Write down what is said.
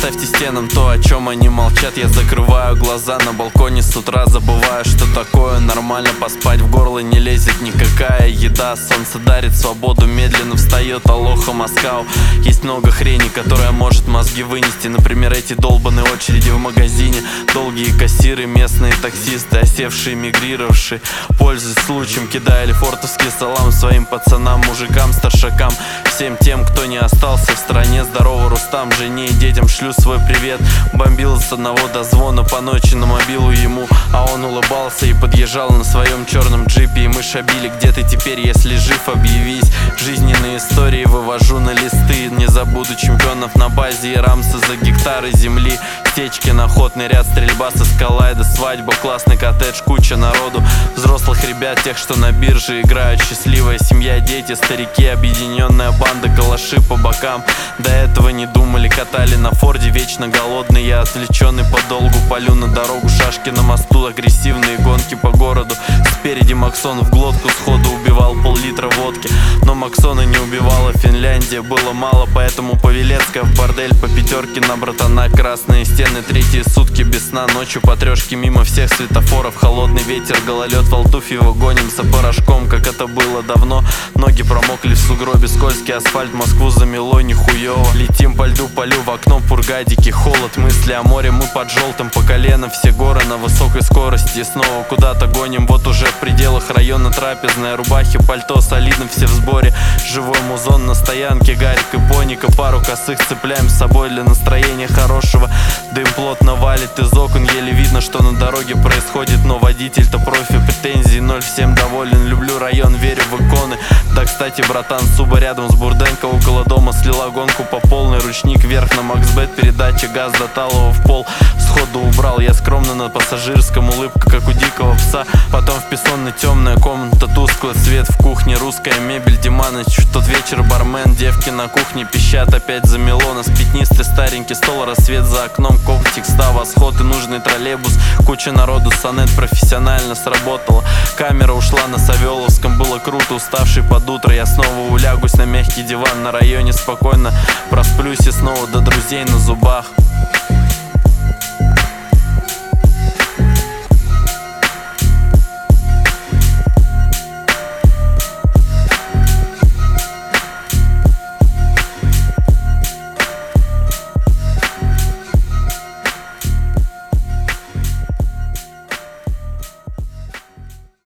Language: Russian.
Оставьте стенам то, о чем они молчат. Я закрываю глаза на балконе с утра, забываю, что такое нормально поспать. В горло не лезет никакая еда. Солнце дарит свободу, медленно встает Алоха Москау. Есть много хрени, которая может мозги вынести. Например, эти долбаные очереди в магазине, долгие кассиры, местные таксисты, осевшие, мигрировавшие. Пользуясь случаем, кидая лефортовский салам своим пацанам, мужикам, старшакам, всем тем, кто не остался в стране. Здорово, Рустам, жене и детям шлю свой привет. Бомбил с одного до звона по ночи на мобилу ему, а он улыбался и подъезжал на своем черном джипе. И мы шабили: где ты теперь, если жив, объявись. Жизненные истории вывожу на листы. Не забуду чемпионов на базе и рамсы за гектары земли. Течки, находный ряд, стрельба со скалайда, свадьба, классный коттедж, куча народу. Взрослых ребят, тех, что на бирже играют. Счастливая семья, дети, старики, объединенная банда, калаши по бокам. До этого не думали, катали на форде, вечно голодный. Я отвлеченный подолгу, палю на дорогу, шашки на мосту, агрессивные гонки по городу. Спереди Максон в глотку сходу убивал пол-литра водки. Но Максона не убивала Финляндия, было мало, поэтому Павелецкая в бордель по пятерке на братана. Красные стены, третьи сутки без сна, ночью по трешке мимо всех светофоров. Холодный ветер, гололед, в Алтуфьево гонимся порошком, как это было давно. Ноги промокли в сугробе, скользкий асфальт, Москву замело нихуево. Летим по льду, полю в окно, пургадики, холод, мысли о море. Мы под желтым по колено, все горы на высокой скорости. И снова куда-то гоним, вот уже в пределах района трапезная. Рубахи, пальто, солидно, все в сборе. Живой музон на стоянке, Гарик и Поника. Пару косых цепляем с собой для настроения хорошего. Дым плотно валит из окон, еле видно, что на дороге происходит. Но водитель-то профи, претензий ноль, всем доволен. Люблю район, верю в иконы. Да, кстати, братан, Суба рядом с Бурденко, около дома слила гонку по полной. Ручник вверх на Максбет, передача газ до талого в пол. Сходу убрал, я скромно на пассажирском, улыбка как у дикого пса. Потом в песонной темная комната, тусклый свет в кухне, русская мебель, Диманыч. В тот вечер бармен, девки на кухне пищат, опять замело нас пятнистый старенький стол, рассвет за окном, когтик, ста, восход и нужный троллейбус. Куча народу, сонет профессионально сработала. Камера ушла на Савеловском, было круто, уставший под утро. Я снова улягусь на мягкий диван, на районе спокойно просплюсь и снова до друзей на зубах.